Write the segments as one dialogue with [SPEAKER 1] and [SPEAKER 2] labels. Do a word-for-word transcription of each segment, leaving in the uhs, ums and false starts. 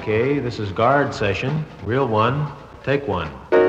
[SPEAKER 1] Okay, this is guard session. Reel one, take one.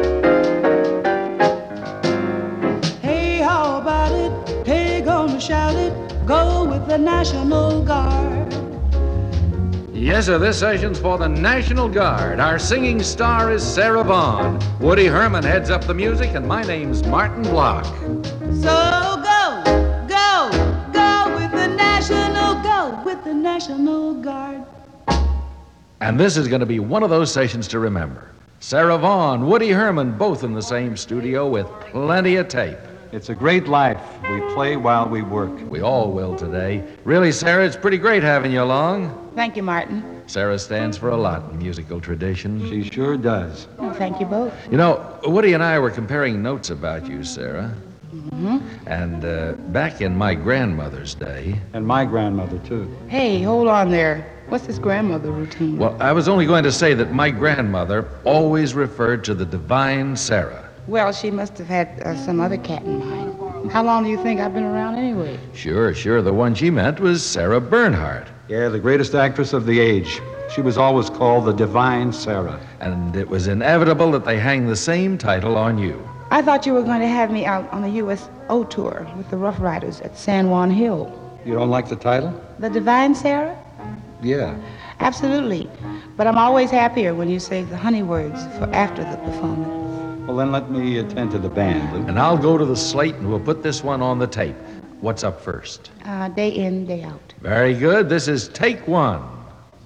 [SPEAKER 2] Hey, how about it? Hey, gonna shout it. Go with the National Guard.
[SPEAKER 3] Yes, sir, this session's for the National Guard. Our singing star is Sarah Vaughan. Woody Herman heads up the music, and my name's Martin Block.
[SPEAKER 2] So go, go, go with the National, go with the National Guard.
[SPEAKER 3] And this is going to be one of those sessions to remember. Sarah Vaughan, Woody Herman, both in the same studio with plenty of tape.
[SPEAKER 4] It's a great life. We play while we work.
[SPEAKER 3] We all will today. Really, Sarah, it's pretty great having you along.
[SPEAKER 5] Thank you, Martin.
[SPEAKER 3] Sarah stands for a lot in musical tradition.
[SPEAKER 4] She sure does.
[SPEAKER 5] Oh, thank you both.
[SPEAKER 3] You know, Woody and I were comparing notes about you, Sarah.
[SPEAKER 5] Mm-hmm.
[SPEAKER 3] And uh, back in my grandmother's day...
[SPEAKER 4] And my grandmother, too.
[SPEAKER 5] Hey, hold on there. What's this grandmother routine?
[SPEAKER 3] Well, I was only going to say that my grandmother always referred to the divine Sarah.
[SPEAKER 5] Well, she must have had uh, some other cat in mind. How long do you think I've been around anyway?
[SPEAKER 3] Sure, sure. The one she meant was Sarah Bernhardt.
[SPEAKER 4] Yeah, the greatest actress of the age. She was always called the Divine Sarah.
[SPEAKER 3] And it was inevitable that they hang the same title on you.
[SPEAKER 5] I thought you were going to have me out on the U S O tour with the Rough Riders at San Juan Hill.
[SPEAKER 4] You don't like the title?
[SPEAKER 5] The Divine Sarah?
[SPEAKER 4] Yeah.
[SPEAKER 5] Absolutely. But I'm always happier when you say the honey words for after the performance.
[SPEAKER 4] Well, then let me attend to the band, Lou.
[SPEAKER 3] And I'll go to the slate and we'll put this one on the tape. What's up first?
[SPEAKER 5] Uh, day in, day out.
[SPEAKER 3] Very good. This is take one.